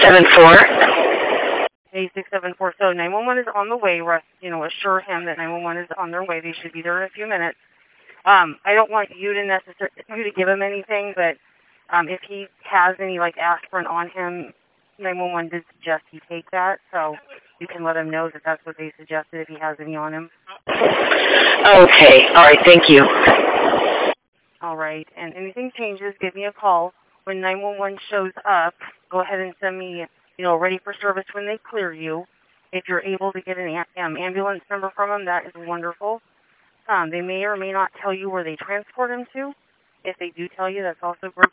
674. A674. So 911 is on the way. Assure him that 911 is on their way. They should be there in a few minutes. I don't want you to give him anything, but if he has any aspirin on him, 911 did suggest he take that, so you can let him know that that's what they suggested if he has any on him. Okay. All right. Thank you. All right. And anything changes, give me a call. When 911 shows up, go ahead and send me, ready for service when they clear you. If you're able to get an ambulance number from them, that is wonderful. They may or may not tell you where they transport him to. If they do tell you, that's also great